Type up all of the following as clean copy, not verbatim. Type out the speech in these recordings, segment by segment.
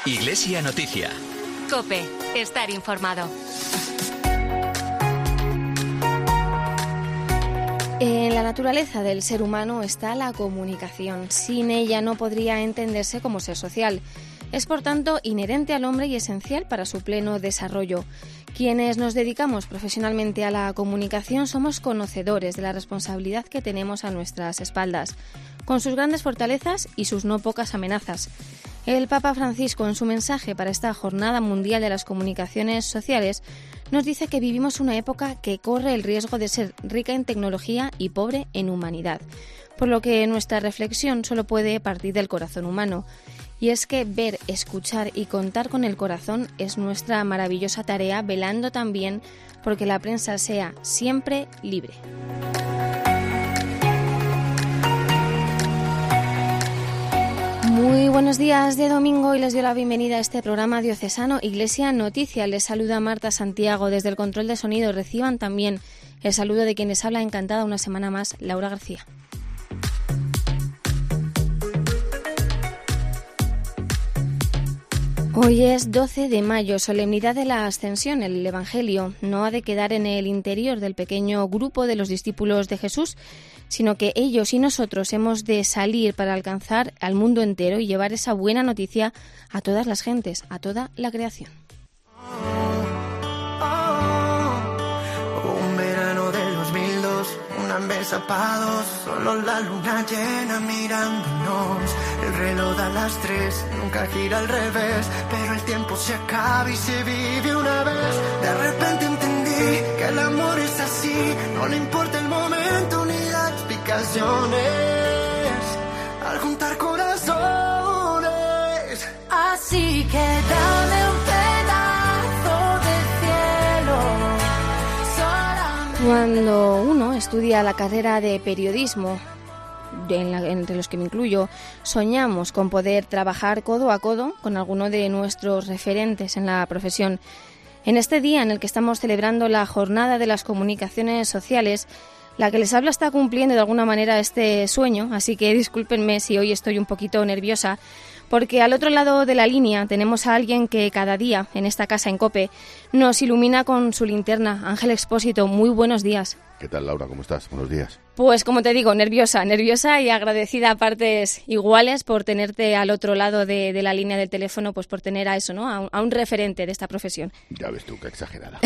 Iglesia Noticia. COPE. Estar informado. En la naturaleza del ser humano está la comunicación. Sin ella no podría entenderse como ser social. Es, por tanto, inherente al hombre y esencial para su pleno desarrollo. Quienes nos dedicamos profesionalmente a la comunicación somos conocedores de la responsabilidad que tenemos a nuestras espaldas, con sus grandes fortalezas y sus no pocas amenazas. El Papa Francisco, en su mensaje para esta Jornada Mundial de las Comunicaciones Sociales, nos dice que vivimos una época que corre el riesgo de ser rica en tecnología y pobre en humanidad, por lo que nuestra reflexión solo puede partir del corazón humano. Y es que ver, escuchar y contar con el corazón es nuestra maravillosa tarea, velando también porque la prensa sea siempre libre. Muy buenos días de domingo y les doy la bienvenida a este programa diocesano Iglesia Noticia. Les saluda Marta Santiago desde el control de sonido. Reciban también el saludo de quien les habla encantada una semana más, Laura García. Hoy es 12 de mayo, solemnidad de la Ascensión. El Evangelio no ha de quedar en el interior del pequeño grupo de los discípulos de Jesús, sino que ellos y nosotros hemos de salir para alcanzar al mundo entero y llevar esa buena noticia a todas las gentes, a toda la creación. Un verano del 2002, una mesa para dos, solo la luna llena mirándonos. El reloj da las 3, nunca gira al revés, pero el tiempo se acaba y se vive una vez. De repente entendí que el amor es así, no le importa el momento ni las explicaciones. Al juntar corazones, así que dame un pedazo de cielo. Cuando uno estudia la carrera de periodismo, entre los que me incluyo, soñamos con poder trabajar codo a codo con alguno de nuestros referentes en la profesión. En este día en el que estamos celebrando la Jornada de las Comunicaciones Sociales, la que les habla está cumpliendo de alguna manera este sueño, así que discúlpenme si hoy estoy un poquito nerviosa, porque al otro lado de la línea tenemos a alguien que cada día en esta casa en COPE nos ilumina con su linterna. Ángel Expósito, muy buenos días. ¿Qué tal, Laura? ¿Cómo estás? Buenos días. Pues como te digo, nerviosa y agradecida a partes iguales por tenerte al otro lado de la línea del teléfono, pues por tener a eso, ¿no? A un referente de esta profesión. Ya ves tú, qué exagerada.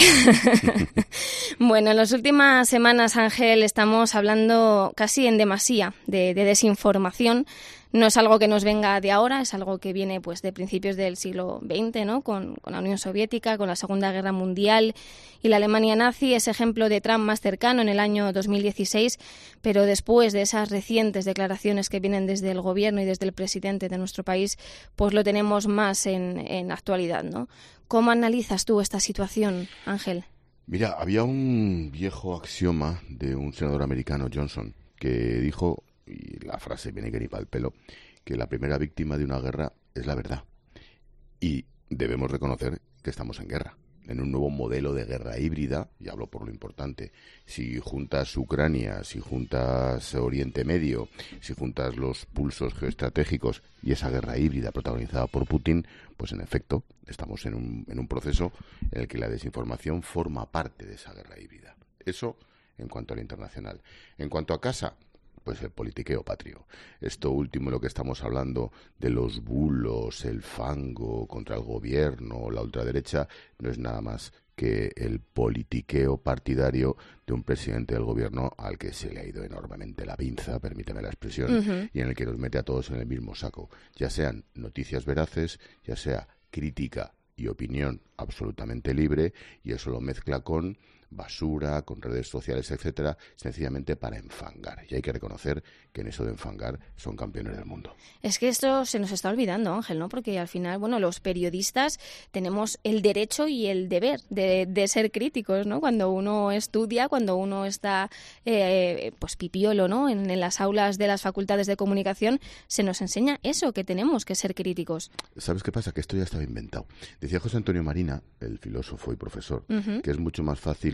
Bueno, en las últimas semanas, Ángel, estamos hablando casi en demasía de desinformación. No es algo que nos venga de ahora, es algo que viene pues de principios del siglo XX, ¿no? Con la Unión Soviética, con la Segunda Guerra Mundial y la Alemania nazi, ese ejemplo de Trump más cercano en el año 2016, pero después de esas recientes declaraciones que vienen desde el gobierno y desde el presidente de nuestro país, pues lo tenemos más en actualidad, ¿no? ¿Cómo analizas tú esta situación, Ángel? Mira, había un viejo axioma de un senador americano, Johnson, que dijo, y la frase viene que ni para el pelo, que la primera víctima de una guerra es la verdad. Y debemos reconocer que estamos en guerra, en un nuevo modelo de guerra híbrida, y hablo por lo importante. Si juntas Ucrania, si juntas Oriente Medio, si juntas los pulsos geoestratégicos y esa guerra híbrida protagonizada por Putin, pues en efecto estamos en un proceso en el que la desinformación forma parte de esa guerra híbrida. Eso en cuanto a lo internacional. En cuanto a casa, pues el politiqueo patrio. Esto último, lo que estamos hablando de los bulos, el fango contra el gobierno, la ultraderecha, no es nada más que el politiqueo partidario de un presidente del gobierno al que se le ha ido enormemente la pinza, permíteme la expresión, y en el que nos mete a todos en el mismo saco, ya sean noticias veraces, ya sea crítica y opinión absolutamente libre, y eso lo mezcla con basura, con redes sociales, etcétera, sencillamente para enfangar. Y hay que reconocer que en eso de enfangar son campeones del mundo. Es que esto se nos está olvidando, Ángel, ¿no? Porque al final, bueno, los periodistas tenemos el derecho y el deber de ser críticos, ¿no? Cuando uno estudia, cuando uno está, pues pipiolo, ¿no? En las aulas de las facultades de comunicación, se nos enseña eso, que tenemos que ser críticos. ¿Sabes qué pasa? Que esto ya estaba inventado. Decía José Antonio Marina, el filósofo y profesor, que es mucho más fácil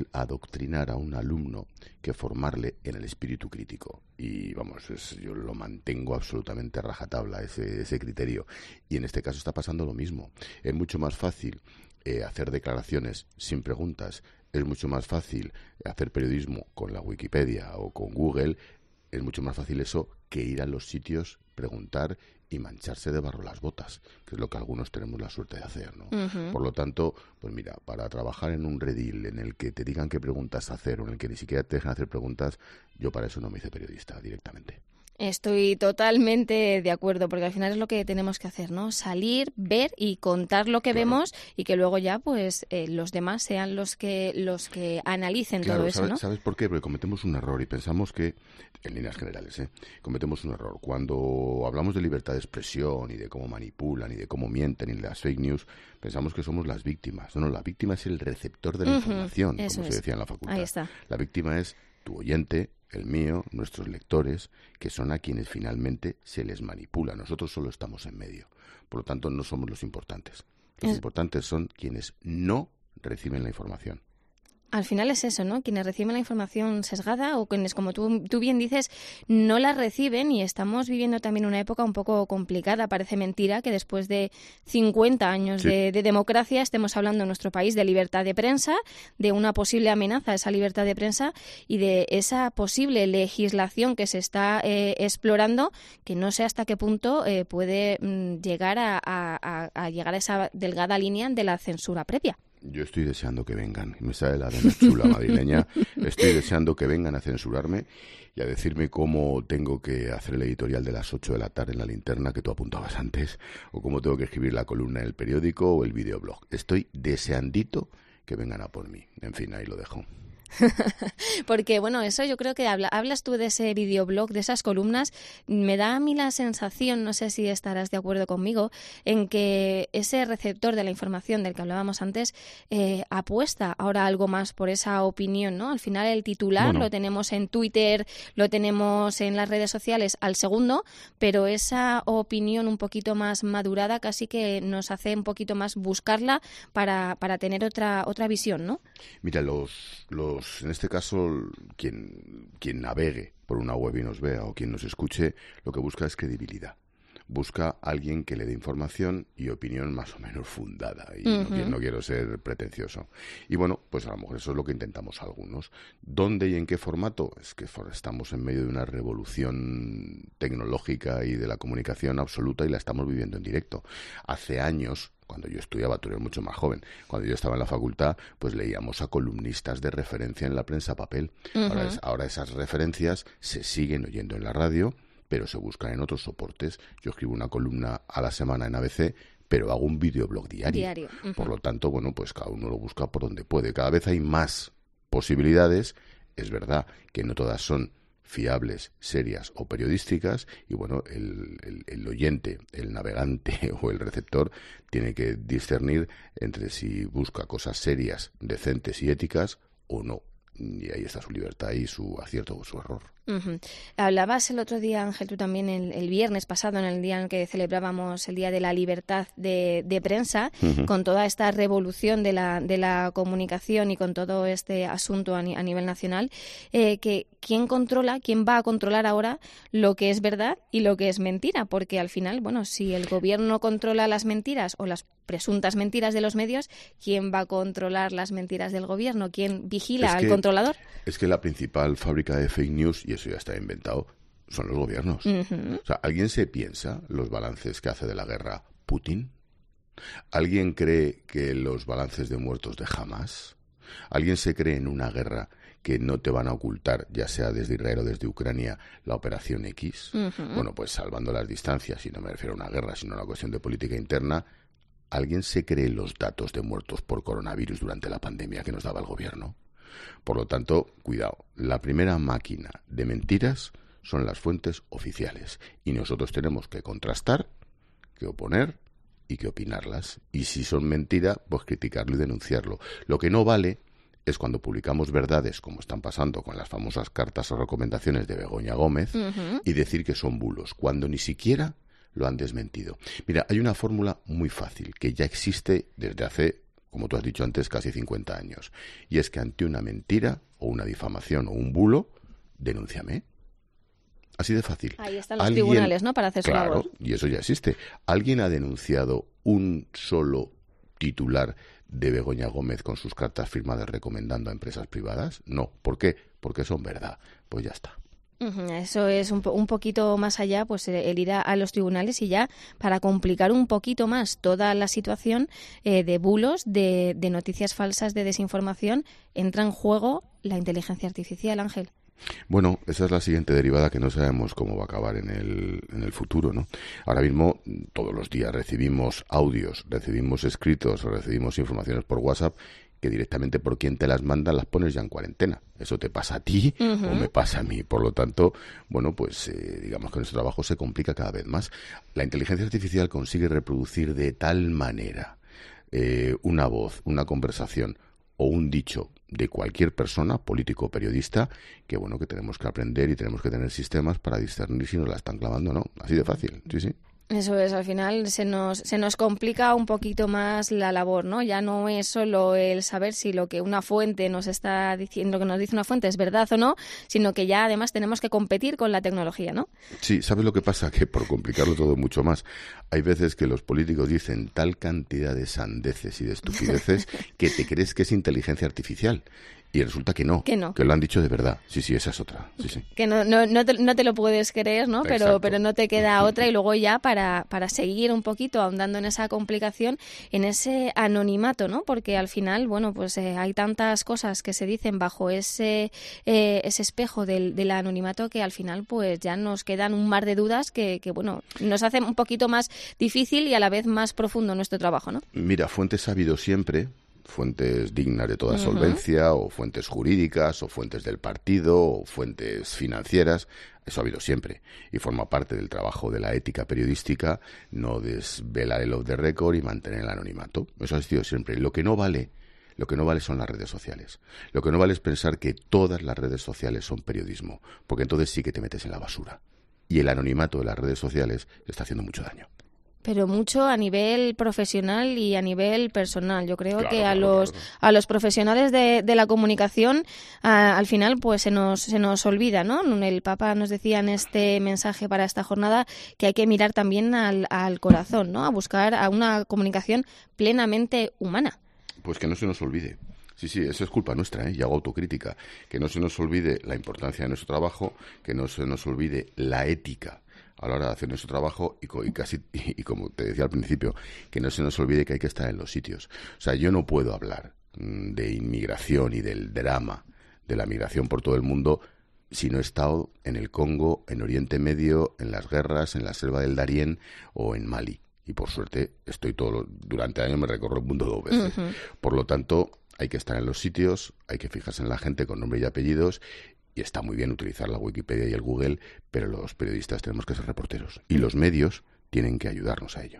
fácil adoctrinar a un alumno que formarle en el espíritu crítico. Y vamos, yo lo mantengo absolutamente a rajatabla, ese criterio. Y en este caso está pasando lo mismo. Es mucho más fácil hacer declaraciones sin preguntas. Es mucho más fácil hacer periodismo con la Wikipedia o con Google. Es mucho más fácil eso que ir a los sitios, preguntar y mancharse de barro las botas, que es lo que algunos tenemos la suerte de hacer, ¿no? Por lo tanto, pues mira, para trabajar en un redil en el que te digan qué preguntas hacer o en el que ni siquiera te dejan hacer preguntas, yo para eso no me hice periodista directamente. Estoy totalmente de acuerdo, porque al final es lo que tenemos que hacer, ¿no? Salir, ver y contar lo que vemos, y que luego ya, pues, los demás sean los que analicen todo eso, ¿no? ¿Sabes por qué? Porque cometemos un error y pensamos que, en líneas generales, cometemos un error. Cuando hablamos de libertad de expresión y de cómo manipulan y de cómo mienten y de las fake news, pensamos que somos las víctimas. No, la víctima es el receptor de la información, como se decía en la facultad. Ahí está. La víctima es tu oyente, el mío, nuestros lectores, que son a quienes finalmente se les manipula. Nosotros solo estamos en medio. Por lo tanto, no somos los importantes. Los importantes son quienes no reciben la información. Al final es eso, ¿no? Quienes reciben la información sesgada o quienes, como tú bien dices, no la reciben, y estamos viviendo también una época un poco complicada. Parece mentira que después de 50 años de democracia estemos hablando en nuestro país de libertad de prensa, de una posible amenaza a esa libertad de prensa y de esa posible legislación que se está explorando, que no sé hasta qué punto puede llegar a llegar a esa delgada línea de la censura previa. Yo estoy deseando que vengan, me sale la vena chula madrileña, estoy deseando que vengan a censurarme y a decirme cómo tengo que hacer el editorial de las 8 de la tarde en La Linterna, que tú apuntabas antes, o cómo tengo que escribir la columna en el periódico o el videoblog. Estoy deseandito que vengan a por mí. En fin, ahí lo dejo. Porque, bueno, eso yo creo que hablas tú de ese videoblog, de esas columnas. Me da a mí la sensación, no sé si estarás de acuerdo conmigo, en que ese receptor de la información del que hablábamos antes apuesta ahora algo más por esa opinión, ¿no? Al final el titular lo tenemos en Twitter, lo tenemos en las redes sociales al segundo, pero esa opinión un poquito más madurada casi que nos hace un poquito más buscarla para tener otra visión, ¿no? Mira, en este caso, quien navegue por una web y nos vea, o quien nos escuche, lo que busca es credibilidad. Busca alguien que le dé información y opinión más o menos fundada. Y no quiero ser pretencioso. Y bueno, pues a lo mejor eso es lo que intentamos algunos. ¿Dónde y en qué formato? Es que estamos en medio de una revolución tecnológica y de la comunicación absoluta, y la estamos viviendo en directo. Hace años, cuando yo estudiaba, tú eres mucho más joven, cuando yo estaba en la facultad, pues leíamos a columnistas de referencia en la prensa papel. Ahora esas referencias se siguen oyendo en la radio, pero se buscan en otros soportes. Yo escribo una columna a la semana en ABC, pero hago un videoblog diario. Por lo tanto, bueno, pues cada uno lo busca por donde puede. Cada vez hay más posibilidades. Es verdad que no todas son fiables, serias o periodísticas, y bueno, el oyente, el navegante o el receptor tiene que discernir entre si busca cosas serias, decentes y éticas o no. Y ahí está su libertad y su acierto o su error. Hablabas el otro día, Ángel, tú también el viernes pasado, en el día en el que celebrábamos el Día de la Libertad de Prensa, con toda esta revolución de la comunicación y con todo este asunto a nivel nacional, que quién va a controlar ahora lo que es verdad y lo que es mentira, porque al final, bueno, si el gobierno controla las mentiras o las presuntas mentiras de los medios, ¿quién va a controlar las mentiras del gobierno? ¿Quién vigila al controlador? Es que la principal fábrica de fake news, y eso ya está inventado, son los gobiernos. O sea, ¿alguien se piensa los balances que hace de la guerra Putin? ¿Alguien cree que los balances de muertos de Hamas? ¿Alguien se cree en una guerra que no te van a ocultar, ya sea desde Israel o desde Ucrania, la operación X? Bueno, pues salvando las distancias, y no me refiero a una guerra, sino a una cuestión de política interna, ¿alguien se cree los datos de muertos por coronavirus durante la pandemia que nos daba el gobierno? Por lo tanto, cuidado, la primera máquina de mentiras son las fuentes oficiales, y nosotros tenemos que contrastar, que oponer y que opinarlas. Y si son mentira, pues criticarlo y denunciarlo. Lo que no vale es cuando publicamos verdades, como están pasando con las famosas cartas o recomendaciones de Begoña Gómez, y decir que son bulos, cuando ni siquiera lo han desmentido. Mira, hay una fórmula muy fácil que ya existe desde hace como tú has dicho antes, casi 50 años. Y es que ante una mentira o una difamación o un bulo, denúnciame. Así de fácil. Ahí están los tribunales, ¿no?, para hacer su labor. Claro, y eso ya existe. ¿Alguien ha denunciado un solo titular de Begoña Gómez con sus cartas firmadas recomendando a empresas privadas? No. ¿Por qué? Porque son verdad. Pues ya está. Eso es un poquito más allá, pues el ir a los tribunales y ya para complicar un poquito más toda la situación de bulos, de noticias falsas, de desinformación, entra en juego la inteligencia artificial, Ángel. Bueno, esa es la siguiente derivada que no sabemos cómo va a acabar en el futuro, ¿no? Ahora mismo, todos los días recibimos audios, recibimos escritos, recibimos informaciones por WhatsApp que directamente por quien te las manda las pones ya en cuarentena. Eso te pasa a ti o me pasa a mí. Por lo tanto, bueno, pues digamos que nuestro trabajo se complica cada vez más. La inteligencia artificial consigue reproducir de tal manera una voz, una conversación o un dicho de cualquier persona, político o periodista, que bueno, que tenemos que aprender y tenemos que tener sistemas para discernir si nos la están clavando o no. Así de fácil, sí, sí. Eso es, al final se nos complica un poquito más la labor, ¿no? Ya no es solo el saber si lo que una fuente nos está diciendo, lo que nos dice una fuente es verdad o no, sino que ya además tenemos que competir con la tecnología, ¿no? Sí, ¿sabes lo que pasa? Que por complicarlo todo mucho más, hay veces que los políticos dicen tal cantidad de sandeces y de estupideces que te crees que es inteligencia artificial. Y resulta que no, que lo han dicho de verdad. Sí, esa es otra. Sí, sí. Que no te lo puedes creer, ¿no? Pero no te queda otra. Y luego ya para seguir un poquito ahondando en esa complicación, en ese anonimato, ¿no? Porque al final, bueno, pues hay tantas cosas que se dicen bajo ese espejo del anonimato que al final pues ya nos quedan un mar de dudas que bueno, nos hace un poquito más difícil y a la vez más profundo nuestro trabajo, ¿no? Mira, fuentes ha habido siempre. Fuentes dignas de toda solvencia, o fuentes jurídicas, o fuentes del partido, o fuentes financieras. Eso ha habido siempre. Y forma parte del trabajo de la ética periodística no desvelar el off the record y mantener el anonimato. Eso ha sido siempre. Lo que no vale son las redes sociales. Lo que no vale es pensar que todas las redes sociales son periodismo, porque entonces sí que te metes en la basura. Y el anonimato de las redes sociales está haciendo mucho daño. Pero mucho a nivel profesional y a nivel personal. Yo creo que a los profesionales de la comunicación al final pues se nos olvida, ¿no? El Papa nos decía en este mensaje para esta jornada que hay que mirar también al corazón, ¿no? A buscar a una comunicación plenamente humana. Pues que no se nos olvide. Sí, eso es culpa nuestra, y hago autocrítica. Que no se nos olvide la importancia de nuestro trabajo, que no se nos olvide la ética a la hora de hacer nuestro trabajo y como te decía al principio, que no se nos olvide que hay que estar en los sitios. O sea, yo no puedo hablar de inmigración y del drama de la migración por todo el mundo si no he estado en el Congo, en Oriente Medio, en las guerras, en la selva del Darién o en Mali. Y por suerte durante el año me recorro el mundo 2 veces. Por lo tanto, hay que estar en los sitios, hay que fijarse en la gente con nombre y apellidos. Y está muy bien utilizar la Wikipedia y el Google, pero los periodistas tenemos que ser reporteros. Y los medios tienen que ayudarnos a ello.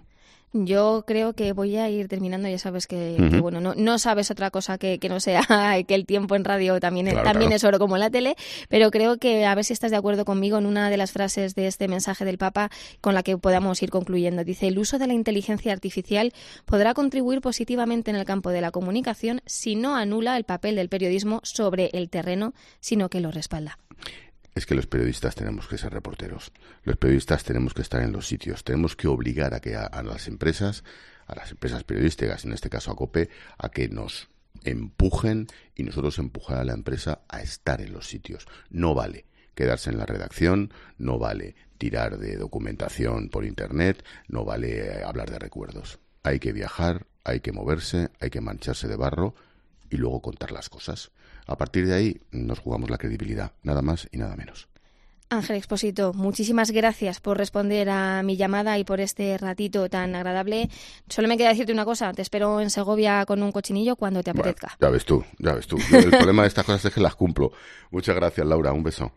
Yo creo que voy a ir terminando. Ya sabes que bueno, no sabes otra cosa que no sea que el tiempo en radio también es oro como en la tele, pero creo que a ver si estás de acuerdo conmigo en una de las frases de este mensaje del Papa con la que podamos ir concluyendo. Dice: el uso de la inteligencia artificial podrá contribuir positivamente en el campo de la comunicación si no anula el papel del periodismo sobre el terreno, sino que lo respalda. Es que los periodistas tenemos que ser reporteros. Los periodistas tenemos que estar en los sitios. Tenemos que obligar a las empresas periodísticas, en este caso a COPE, a que nos empujen y nosotros empujar a la empresa a estar en los sitios. No vale quedarse en la redacción, no vale tirar de documentación por internet, no vale hablar de recuerdos. Hay que viajar, hay que moverse, hay que mancharse de barro y luego contar las cosas. A partir de ahí nos jugamos la credibilidad, nada más y nada menos. Ángel Expósito, muchísimas gracias por responder a mi llamada y por este ratito tan agradable. Solo me queda decirte una cosa: te espero en Segovia con un cochinillo cuando te apetezca. Bueno, ya ves tú. El problema de estas cosas es que las cumplo. Muchas gracias, Laura. Un beso.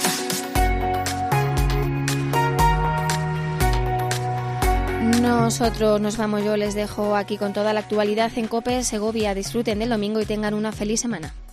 Nosotros nos vamos. Yo les dejo aquí con toda la actualidad en COPE Segovia. Disfruten del domingo y tengan una feliz semana.